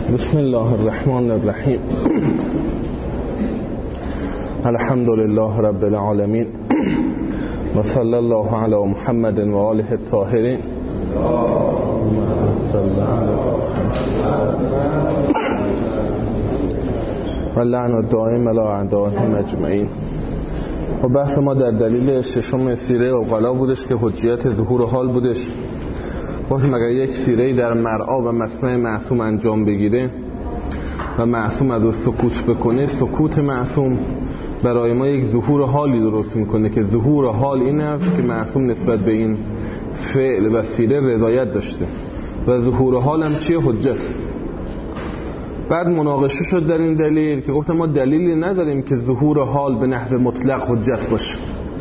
بسم الله الرحمن الرحیم. الحمد لله رب العالمین و صلی الله علی محمد و آله الطاهرین. و لعن الدائم علی اعدائهم اجمعین. و بحث ما در دلیل ششم سیره عقلا بودش که حجیت ظهور حال بودش. واسه مگر یک سیره در مرعا و مسمع معصوم انجام بگیره و معصوم از او سکوت بکنه، سکوت معصوم برای ما یک ظهور حالی درست میکنه که ظهور حال این است که معصوم نسبت به این فعل و سیره رضایت داشته و ظهور حال هم چیه؟ حجت. بعد مناقشه شد در این دلیل که گفتم ما دلیلی نداریم که ظهور حال به نحو مطلق حجت باشه.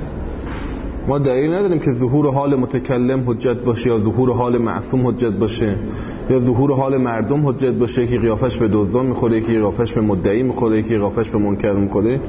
ما دلیل نداریم که ظهور حال متکلم حجت باشه یا ظهور حال معصوم حجت باشه یا ظهور حال مردم حجت باشه که قیافش به دزدان میخوره، که قیافش به مدعی میخوره، که قیافش به منکر میخوره.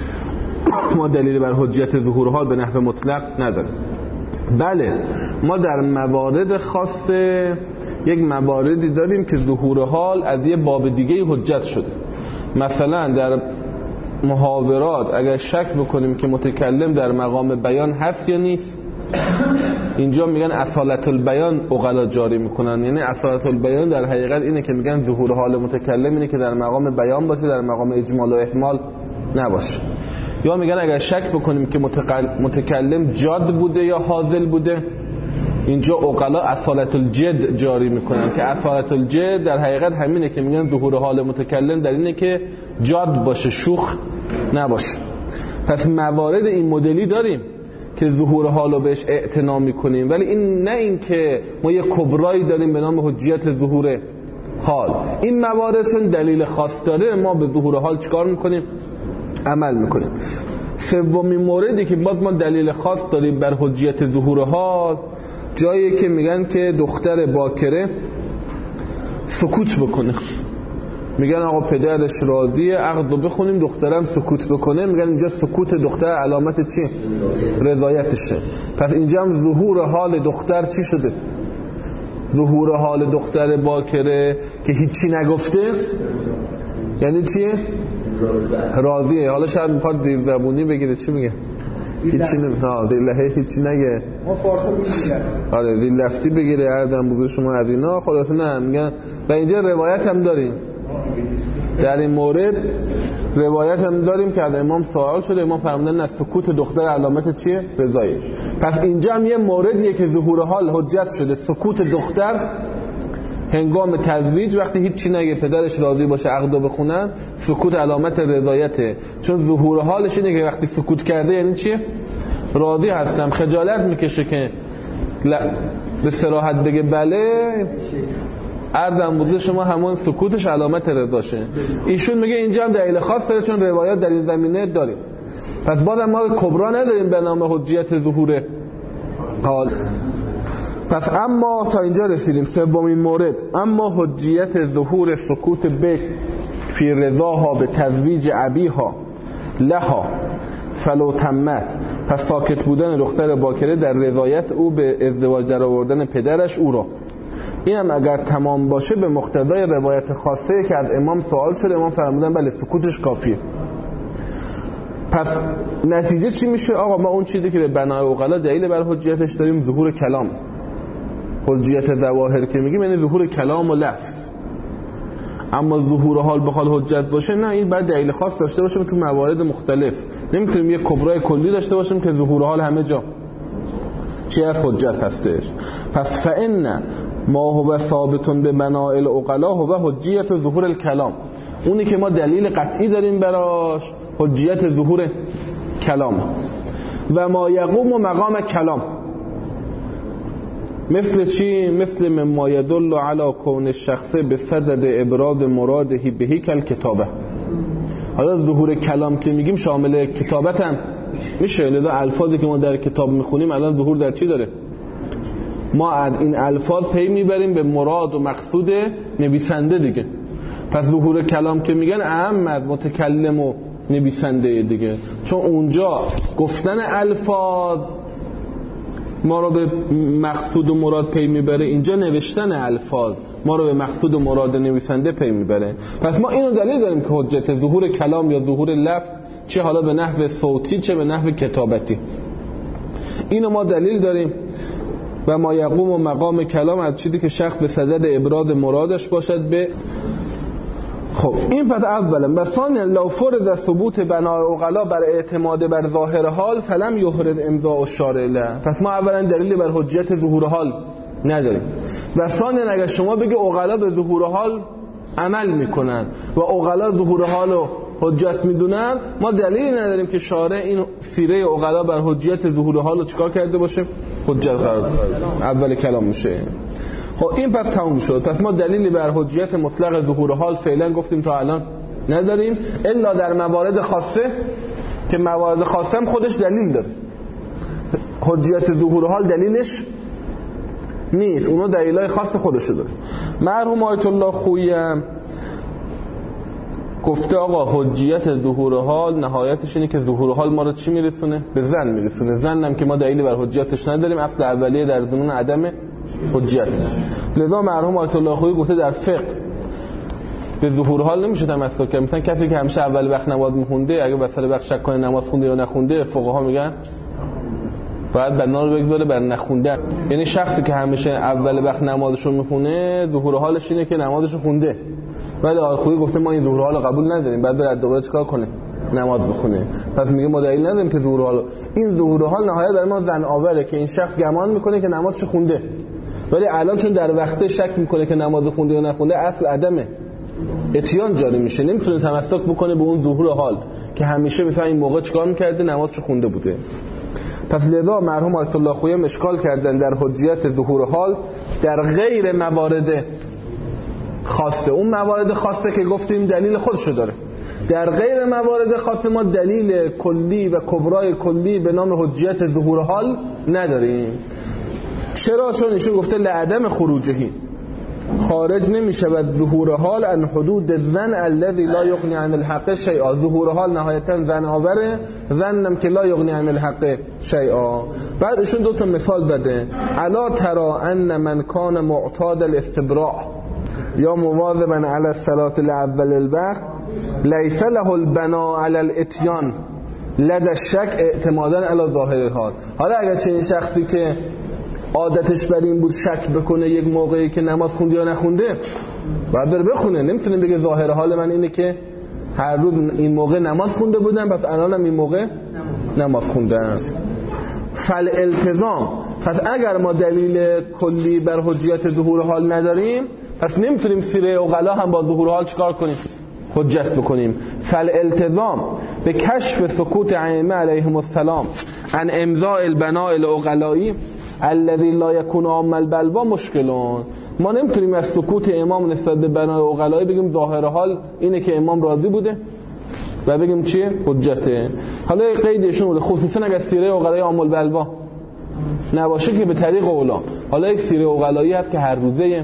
ما دلیل بر حجت ظهور حال به نحو مطلق نداریم. بله ما در موارد خاص یک مواردی داریم که ظهور حال از یه باب دیگه حجت شده. مثلا در محاورات اگر شک بکنیم که متکلم در مقام بیان هست یا نیست، اینجا میگن اصالت البیان عقلا جاری میکنن. یعنی اصالت البیان در حقیقت اینه که میگن ظهور حال متکلم اینه که در مقام بیان باشه، در مقام اجمال و احمال نباشه. یا میگن اگر شک بکنیم که متکلم جاد بوده یا حاضل بوده، اینجا عقلا اصالت الجد جاری میکنن که اصالت الجد در حقیقت همینه که میگن ظهور حال متکلم در اینه که جاد باشه، شوخ نباشه. پس موارد این مدلی داریم که ظهور حالو بهش اعتنا میکنیم، ولی این نه این که ما یه کبرایی داریم به نام حجیت ظهور حال. این موارد چون دلیل خاص داره ما به ظهور حال چیکار میکنیم؟ عمل میکنیم. سومین موردی که باز ما دلیل خاص داریم بر حجیت ظهور حال جایی که میگن که دختر باکره سکوت بکنه. میگن آقا پدرش راضیه، عقدو بخونیم، دخترم سکوت بکنه. میگن اینجا سکوت دختر علامت چی؟ رضایتشه. پس اینجا هم ظهور حال دختر چی شده؟ ظهور حال دختر باکره که هیچی نگفته یعنی چیه؟ راضیه. حالا شاید میخواد دیر زبونی بگیره، چی میگه؟ هیچی نمیگه، هیچی نگه، ما فارسی میگیم. آره زیر لفتی بگیره، عردم بزرگ شما از اینا. خلاصه نه میگن. و اینجا روایت هم داریم در این مورد، روایت هم داریم که از امام سوال شده، امام فرمودن نه سکوت دختر علامت چیه؟ رضایه. پس اینجا هم یه موردیه که ظهور حال حجت شده. سکوت دختر هنگام تزویج وقتی هیچی نگه، پدرش راضی باشه، عقدو بخونن، سکوت علامت رضایته. چون ظهور حالش اینه که وقتی سکوت کرده یعنی چیه؟ راضی هستم. خجالت میکشه که به صراحت بگه بله، عردم بوده شما همون سکوتش علامت رضاشه. ایشون میگه اینجا هم دلیل خاص داره چون روایات در این زمینه داریم. پس بازم ما کبرا نداریم به نام حجیت ظهور حال. پس اما تا اینجا رسیدیم. سومین مورد، اما حجیت ظهور سکوت بک فی رضاها به تزویج ابیها لها فلو تمت. پس ساکت بودن دختر باکره در رضایت او به ازدواج در آوردن پدرش او را، این هم اگر تمام باشه به مقتضای روایت خاصه که از امام سوال شده، امام فرمودن بله سکوتش کافیه. پس نتیجه چی میشه؟ آقا ما اون چیزی که به بنای عقلا دلیل بر حجیتش داریم ظهور کلام. حجیت ظواهر که میگیم یعنی ظهور کلام و لفظ. اما ظهور حال به حال حجت باشه نه، این بعد دلیل خاص داشته باشیم که موارد مختلف. نمیتونیم یک کبرای کلی داشته باشیم که ظهور حال همه جا چی از حجت هستش. پس فإن ما هو ثابت به بناء العقلا هو حجیت ظهور الکلام. اونی که ما دلیل قطعی داریم براش حجیت ظهور کلام. و ما یقوم مقام کلام مثل چی؟ مثل مما یدل علی کون الشخص به صدد ابراز مراده بهی کل کتابه. حالا ظهور کلام که میگیم شامل کتابت هم میشه. لذا الفاظی که ما در کتاب میخونیم الان ظهور در چی داره؟ ما از این الفاظ پی میبریم به مراد و مقصود نویسنده دیگه. پس ظهور کلام که میگن اهم از متکلم و نویسنده دیگه، چون اونجا گفتن الفاظ ما رو به مقصود و مراد پی میبره، اینجا نوشتن الفاظ ما رو به مقصود و مراد نویسنده پی میبره. پس ما اینو دلیل داریم که حجت ظهور کلام یا ظهور لفظ، چه حالا به نحو صوتی چه به نحو کتابتی، اینو ما دلیل داریم. و ما یقوم و مقام کلام از چیزی که شخص به صدد ابراز مرادش باشد به. خب این پس اولا. و ثانیا لو فرض ثبوت بناء عقلا بر اعتماد بر ظاهر حال فلم یحرز امضاء الشارع له. پس ما اولا دلیل بر حجت ظهور حال نداریم. و ثانیا اگر شما بگی عقلا به ظهور حال عمل میکنن و عقلا ظهور حال رو حجت میدونن، ما دلیلی نداریم که شارع این سیره عقلا بر حجت ظهور حال رو چیکار کرده باشه؟ حجت قرار داده. اول کلام میشه. خب این پس تموم شد. پس ما دلیلی بر حجت مطلق ظهور حال فعلا گفتیم تا الان نداریم، الا در موارد خاصه که موارد خاصه هم خودش دلیل داره. حجت ظهور حال دلیلش نیست، اونا دلیلای خاص خودشو داره. مرحوم آیت الله خویی گفته آقا حجیت ظهور حال نهایتش اینه که ظهور حال ما رو چی میرسونه؟ به ظن میرسونه. ظنم که ما دلیلی بر حجتش نداریم، اصل اولیه در ضمن عدم حجت. لذا مرحوم آیت الله خویی گفته در فقه به ظهور حال نمیشه تمسک کرد. مثلا کسی که همیشه اول وقت نماز میخونده اگه وسط وقت شک کنه نماز خونده یا نخونده، فقها میگن باید بنا رو بگذاره بر نخونده. یعنی شخصی که همیشه اول وقت نمازشو میخونه ظهور حالش اینه که نمازشو خونده، ولی آیت خویی گفته ما این ظهور حال قبول نداریم، بعد بره دوباره چیکار کنه؟ نماز بخونه. پس میگه ما دلیل نداریم که ظهور حال، این ظهور حال نهایت برای ما ظن آوره که این شخص گمان میکنه که نمازشو خونده، ولی الان چون در وقته شک میکنه که نماز خونده یا نخونده، اصل عدمه اتیان جاری میشه، نمیتونه تمسک بکنه به اون ظهور حال که همیشه مثلا این موقع چیکار میکرده؟ نمازشو خونده بوده. پس لذا مرحوم آیت الله خویی اشکال کردن در حجیت ظهور حال در غیر موارد خاصه. اون موارد خاصه که گفتیم دلیل خودشو داره، در غیر موارد خاصه ما دلیل کلی و کبرای کلی به نام حجیت ظهور حال نداریم. چرا؟ چون ایشون گفته لعدم خروجهی، خارج نمیشه و ظهور حال ان حدود الظن الذي لا يغني عن الحق شيئا. ظهور حال نهایتا ظن آوره، ظنم که لا يغني عن الحق شيئا. بعد ایشون دو تا مثال بده. الا ترى ان من كان معتاد الاستبراء یا مواظبا علی الصلاة لاول الوقت لیس له البناء علی الاتیان لدى الشک اعتمادا علی ظاهر الحال. حالا اگر چنین شخصی که عادتش بر این بود شک بکنه یک موقعی که نماز خونده یا نخونده، باید بره بخونه، نمیتونه بگه ظاهر حال من اینه که هر روز این موقع نماز خونده بودم پس الانم این موقع نماز خوندم. فالالتزام، پس اگر ما دلیل کلی بر حجیت ظهور حال نداریم، پس نمیتونیم سیره عقلا هم با ظهور حال چیکار کنیم؟ حجت بکنیم. فالالتزام به کشف سکوت ائمه علیهم السلام عن امضاء البناء العقلایی الذي لا يكون عام البلوا مشکلون. ما نمیتونیم از سکوت امام نسبت به بنای عقلایی بگیم ظاهر حال اینه که امام راضی بوده و بگیم چیه؟ حجته. حالا قیدشون بوده خصوصا اگر سیره عقلایی عام البلوا نباشه که به طریق اولا. حالا یک سیره عقلایی هست که هر روزه،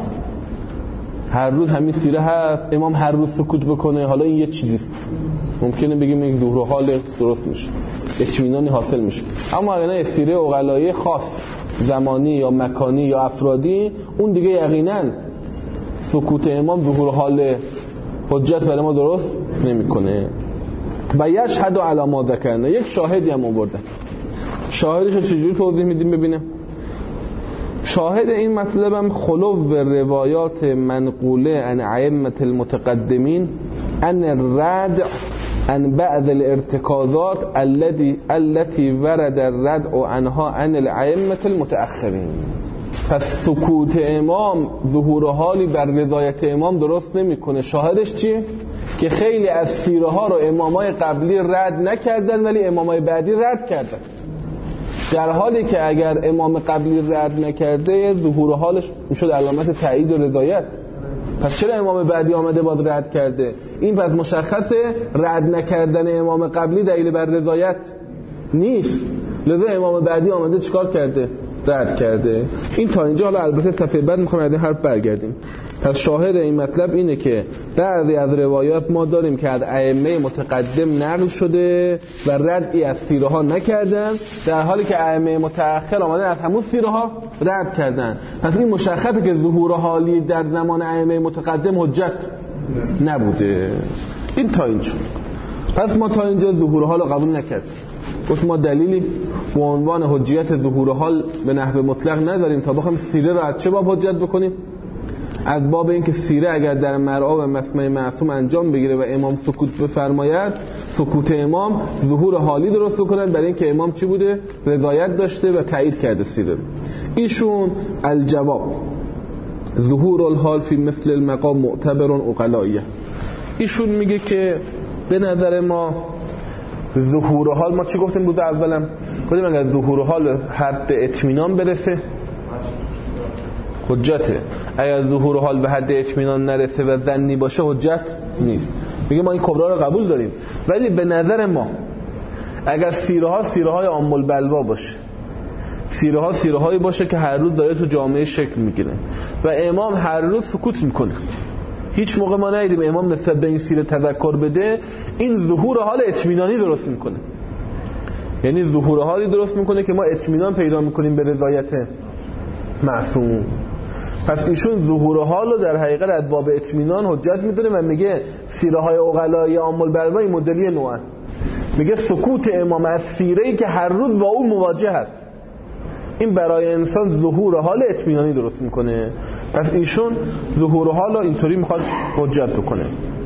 هر روز همین سیره هست، امام هر روز سکوت بکنه، حالا این یه چیزی ممکنه بگیم یک ظهور حال درست میشه، اطمینانی حاصل میشه. اما اگر نه سیره عقلایی خاص زمانی یا مکانی یا افرادی، اون دیگه یقینا سکوت امام ظهور حال حجت برای ما درست نمیکنه. و یشهد علی ما ذکرنا، یک شاهدی هم آورده. شاهدش رو چجوری توضیح میدیم ببینیم؟ شاهد این مطلب هم خلو روایات منقوله عن ائمه المتقدمین ان الرد عن بعض الارتکازات التي ورد الردع عنها عن الائمه المتأخرین. پس سکوت امام ظهور حالی بر رضایت امام درست نمیکنه. شاهدش چیه؟ که خیلی از سیره ها رو امامای قبلی رد نکردن ولی امامای بعدی رد کردن، در حالی که اگر امام قبلی رد نکرده ظهور حالش میشد علامت تایید و رضایت. پس چرا امام بعدی آمده باز رد کرده؟ این پس مشخصه رد نکردن امام قبلی دلیل بر رضایت نیست، لذا امام بعدی آمده چیکار کرده؟ رد کرده. این تا اینجا. حالا البته صفحه بعد میخوام از این حرف برگردیم. پس شاهد این مطلب اینه که بعضی از روایات ما داریم که از ائمه متقدم نقل شده و ردی از سیره ها نکردن، در حالی که ائمه متأخر آمدن از همون سیره ها رد کردن. پس این مشخصه که ظهور حالی در زمان ائمه متقدم حجت نبوده. این تا اینجا. پس ما تا اینجا ظهور حال رو قبول نکردیم. گفت ما دلیلی به عنوان حجیت ظهور حال به نحو مطلق نداریم تا بخوایم سیره رو از چه باب حجت بکنیم؟ از باب اینکه سیره اگر در مرعا و مسمع معصوم انجام بگیره و امام سکوت بفرماید، سکوت امام ظهور حالی درست بکنن، برای اینکه امام چی بوده؟ رضایت داشته و تایید کرده سیره. ایشون الجواب ظهور الحال فی مثل المقام معتبر عقلائیه. ایشون میگه که به نظر ما ظهور حال، ما چی گفتیم بود اولم؟ گفتیم اگر ظهور حال حد اطمینان برسه حجته، اگر ظهور حال به حد اطمینان نرسه و ظنی باشه حجت نیست. میگه ما این کبرا رو قبول داریم، ولی به نظر ما اگر سیره های عام البلوا باشه، سیره هایی باشه که هر روز داره تو جامعه شکل میگیره و امام هر روز سکوت میکنه، هیچ موقع ما ندیدیم امام نسبت به این سیره تذکر بده، این ظهور حال اطمینانی درست میکنه. یعنی ظهور حالی درست میکنه که ما اطمینان پیدا میکنیم به رضایت معصوم. پس ایشون ظهور حال رو در حقیقت از باب اطمینان حجت میدونه و میگه سیره های عقلای عام البلوا این مدلی نوعن. میگه سکوت امام از سیره‌ای که هر روز با اون مواجه هست، این برای انسان ظهور حال اطمینانی درست میکنه. پس ایشون ظهور حال رو اینطوری میخواد حجت بکنه.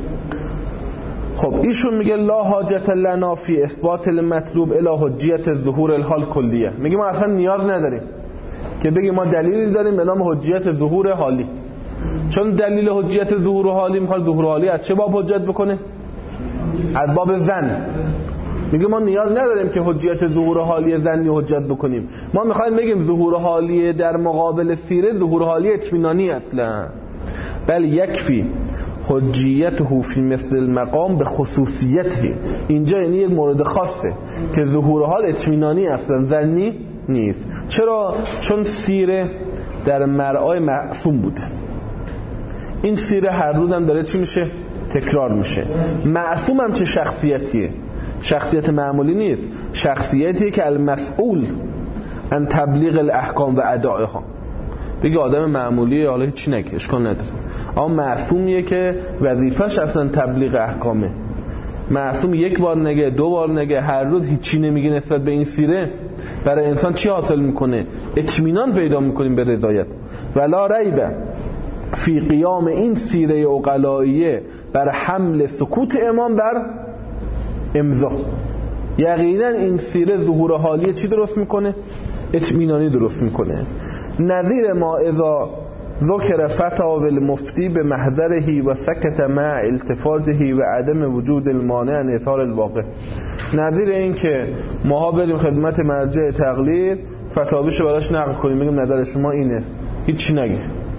خب ایشون میگه لا حاجت لنا فی اثبات المطلوب الی حجیت ظهور الحال کلیه. میگه ما اصلا نیاز نداریم که بگیم ما دلیلی داریم به نام حجیت ظهور حالی، چون دلیل حجیت ظهور حالی میخواد ظهور حالی از چه باب حجت بکنه؟ از باب ظن. میگه ما نیاز نداریم که حجیت ظهور حالی ظنی حجت بکنیم، ما میخوایم بگیم ظهور حالی در مقابل سیره ظهور حالی اطمینانی اصلا، بل یکفی حجیته فی مثل المقام به خصوصیته. اینجا یعنی یک مورد خاصه که ظهور حال اطمینانی اصلا ظنی نیست. چرا؟ چون سیره در مرعای معصوم بوده، این سیره هر روز هم داره چی میشه؟ تکرار میشه. معصوم هم چه شخصیتیه؟ شخصیت معمولی نیست، شخصیتیه که المسئول ان تبلیغ الاحکام و ادائها. بگه آدم معمولیه حالا چی نگه اشکال نداره، اما معصومیه که وظیفش اصلا تبلیغ احکامه. معصوم یک بار نگه، دو بار نگه، هر روز هیچی نمیگه نسبت به این سیره، برای انسان چی حاصل میکنه؟ اطمینان پیدا میکنیم به رضایت. ولا ریب فی قیام این سیره عقلائیه بر حمل سکوت امام بر امضا. یقینا این سیره ظهور حالیه چی درست میکنه؟ اطمینانی درست میکنه. نظیر ما اذا ذکر فتاوی المفتی به محضره و سکت مع التفاته و عدم وجود المانع عن اظهار الواقع. نظیر این که ماها بریم خدمت مرجع تقلید فتاویشو براش نقل کنیم، بگیم نظر شما اینه، هیچی نگه،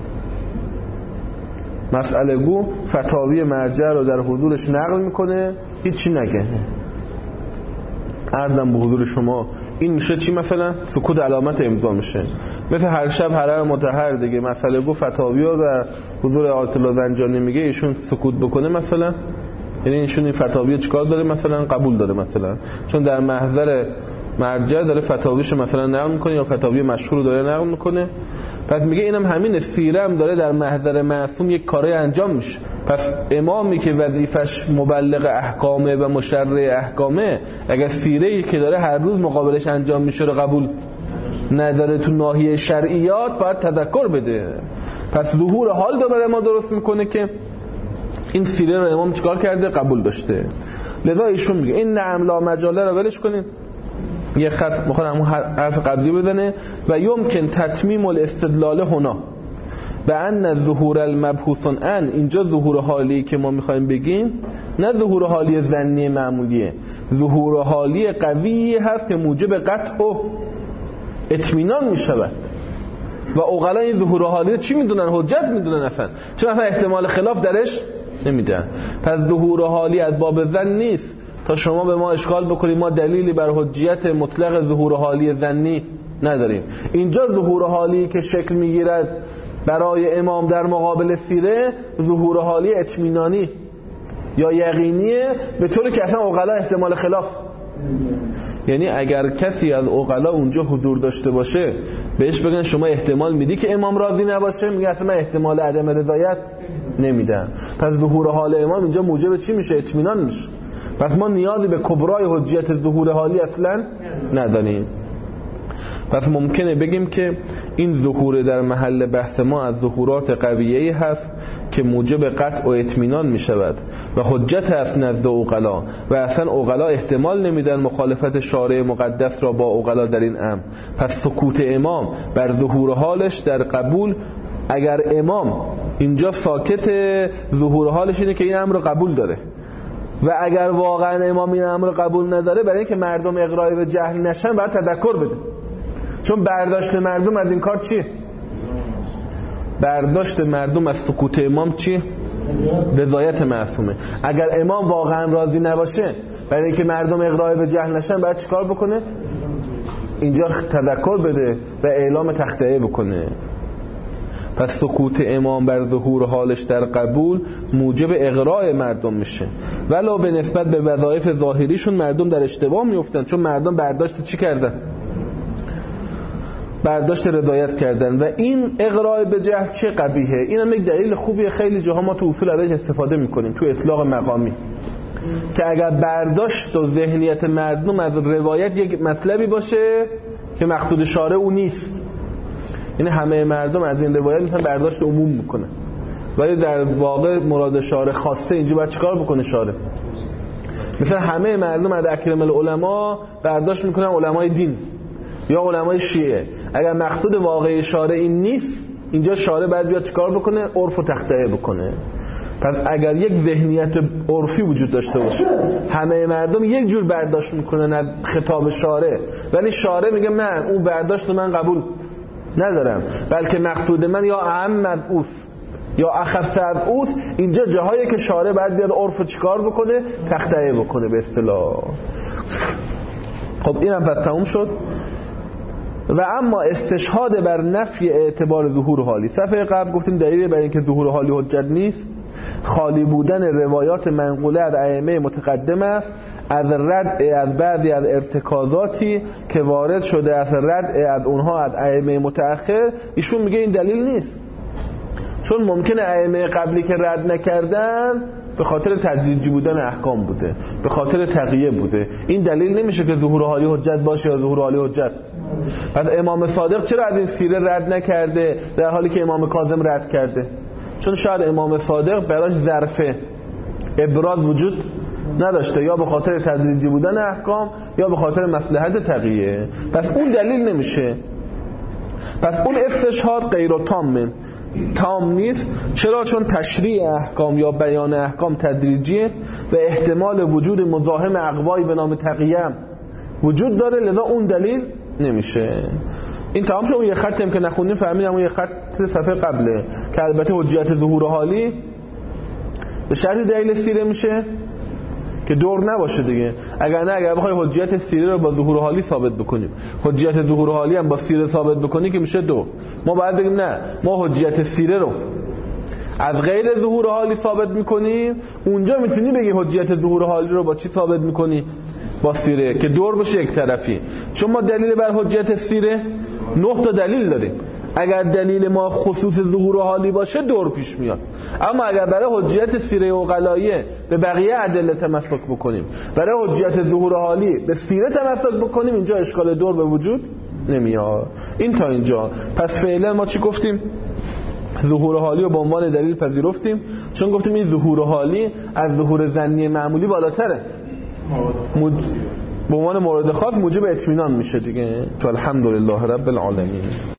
مسئله گو فتاوی مرجع رو در حضورش نقل میکنه، هیچی نگه. عرضم به حضور شما این میشه چی؟ مثلا سکوت علامت امضا میشه. مثل هر شب حرر مطهر دیگه، مسئله گو فتاوی رو در حضور آیت الله زنجانی میگه ایشون سکوت بکنه مثلا، یعنی ایشون این فتاوی چیکار داره؟ مثلا قبول داره، مثلا چون در محضر مرجع داره فتاویشو مثلا نقل میکنه یا فتاوی مشهور داره نقل میکنه. پس میگه اینم همین سیره هم داره در محضر معصوم یک کاری انجام میشه. پس امامی که وظیفش مبلغ احکامه و مشرع احکامه، اگر سیره‌ای که داره هر روز مقابلش انجام میشه رو قبول نداره تو ناحیه شرعیات، باید تذکر بده. پس ظهور حال رو برای ما درست میکنه که این سیره رو امام چیکار کرده؟ قبول داشته. لذا ایشون میگه این نعم لا مجاله رو ولش کنین، یه خط میخواد همون حرف قبلی بزنه و یمکن تتمیم الاستدلال هنا به ان ظهور المبحوث ان. اینجا ظهور حالی که ما میخوایم بگیم نه ظهور حالی ظنی معمولیه، ظهور حالی قوی هست که موجب قطع و اطمینان میشود. و عقلا این ظهور حالی چی میدونن؟ حجت میدونن اصلا، چون اصلا احتمال خلاف درش نمیدن. پس ظهور حالی از باب ظن نیست تا شما به ما اشکال بکنید ما دلیلی بر حجیت مطلق ظهور حالی ظنی نداریم. اینجا ظهور حالی که شکل میگیرد برای امام در مقابل سیره ظهور حالی اطمینانی یا یقینیه، به طوری که اصلا عقلا احتمال خلاف. یعنی اگر کسی از عقلا اونجا حضور داشته باشه بهش بگن شما احتمال میدی که امام راضی نباشه، میگه اصلا من احتمال عدم رضایت نمیدم. پس ظهور حال امام اینجا موجب چی میشه؟ اطمینان میشه. پس ما نیازی به کبرای حجیت ظهور حالی اصلا نداریم. پس ممکنه بگیم که این ظهور در محل بحث ما از ظهورات قویه‌ای هست که موجب قطع و اطمینان می شود و حجت هست نزد عقلا و اصلا عقلا احتمال نمیدن مخالفت شارع مقدس را با عقلا در این امر. پس سکوت امام بر ظهور حالش در قبول، اگر امام اینجا ساکت ظهور حالش اینه که این امر رو قبول داره، و اگر واقعا امام این امر رو قبول نداره، برای اینکه مردم اغرای به جهل نشن باید تذکر بده. چون برداشت مردم از این کار چیه؟ برداشت مردم از سکوت امام چیه؟ رضایت معصومه. اگر امام واقعا راضی نباشه، برای اینکه مردم اغرای به جهل نشن، باید چیکار بکنه؟ اینجا تذکر بده و اعلام تخطئه بکنه. پس سکوت امام بر ظهور حالش در قبول موجب اغراء مردم میشه، ولو به نسبت به وظایف ظاهریشون مردم در اشتباه میفتن، چون مردم برداشت چی کردن؟ برداشت رضایت کردن. و این اغراء به جهل چه قبیحه. این هم یک دلیل خوبیه، خیلی جاها ما تو اصول ازش استفاده میکنیم تو اطلاق مقامی، که اگر برداشت و ذهنیت مردم از روایت یک مطلبی باشه که مقصود شارع او نیست، یعنی همه مردم از این روایت میتونن برداشت عموم میکنه، ولی در واقع مراد شارع خاصه، اینجا باید چیکار بکنه شارع؟ مثلا همه مردم از اکرم العلماء برداشت میکنن علمای دین یا علمای شیعه. اگر مقصود واقعی شارع این نیست، اینجا شارع باید بیاد چیکار بکنه؟ عرف و تخطئه بکنه. پس اگر یک ذهنیت عرفی وجود داشته باشه، همه مردم یک جور برداشت میکنن از خطاب شارع، ولی شارع میگه من اون برداشت من قبول ندارم، بلکه مقصود من یا اعم از اوست یا اخص از اوست، اینجا جاهایی که شارع باید بیاد عرف چیکار بکنه؟ تخطئه بکنه به اصطلاح. خب اینم پس تموم شد. و اما استشهاد بر نفی اعتبار ظهور حالی، صفحه قبل گفتیم دلیل بر اینکه ظهور حالی حجت نیست خالی بودن روایات منقوله از ائمه متقدم است از رد از بعضی از ارتکازاتی که وارد شده از رد از اونها از ائمه متأخر. ایشون میگه این دلیل نیست، چون ممکنه ائمه قبلی که رد نکردن به خاطر تدریجی بودن احکام بوده، به خاطر تقیه بوده. این دلیل نمیشه که ظهور حالی حجت باشه یا ظهور حالی حجت. پس امام صادق چرا از این سیره رد نکرده در حالی که امام کاظم رد کرده؟ چون شاید امام صادق براش ظرف ابراز وجود نداشته، یا به خاطر تدریجی بودن احکام یا به خاطر مصلحت تقیه. پس اون دلیل نمیشه. پس اون استشهاد غیر تام نیست. چرا؟ چون تشریع احکام یا بیان احکام تدریجیه و احتمال وجود مزاحم اقوایی به نام تقیه وجود داره، لذا اون دلیل نمیشه. این تمام شد. اون یه خطی هم که نخوندیم فهمیدم اون یه خط صفحه قبله که البته حجیت ظهور حالی به شرط دلیل سیره میشه که دور نباشه دیگه. اگر بخوای حجیت سیره رو با ظهور حالی ثابت بکنیم، حجیت ظهور حالی هم با سیره ثابت بکنی که میشه دو. ما باید بگیم نه، ما حجیت سیره رو از غیر ظهور حالی ثابت میکنیم. اونجا میتونی بگی حجیت ظهور حالی رو با چی ثابت میکنی؟ با سیره، که دور بشه یک طرفی. چون ما دلیل بر حجیت سیره 9 تا دلیل داریم. اگر دلیل ما خصوص ظهور حالی باشه دور پیش میاد. اما اگر برای حجیت سیره عقلاییه به بقیه ادله تمسک بکنیم، برای حجیت ظهور حالی به سیره تمسک بکنیم، اینجا اشکال دور به وجود نمیاد. این تا اینجا. پس فعلا ما چی گفتیم؟ ظهور حالی رو به عنوان دلیل پذیرفتیم، چون گفتیم این ظهور حالی از ظهور ظنی معمولی بالاتره، به عنوان مورد خاص موجب اطمینان میشه دیگه. تو الحمدلله رب العالمین.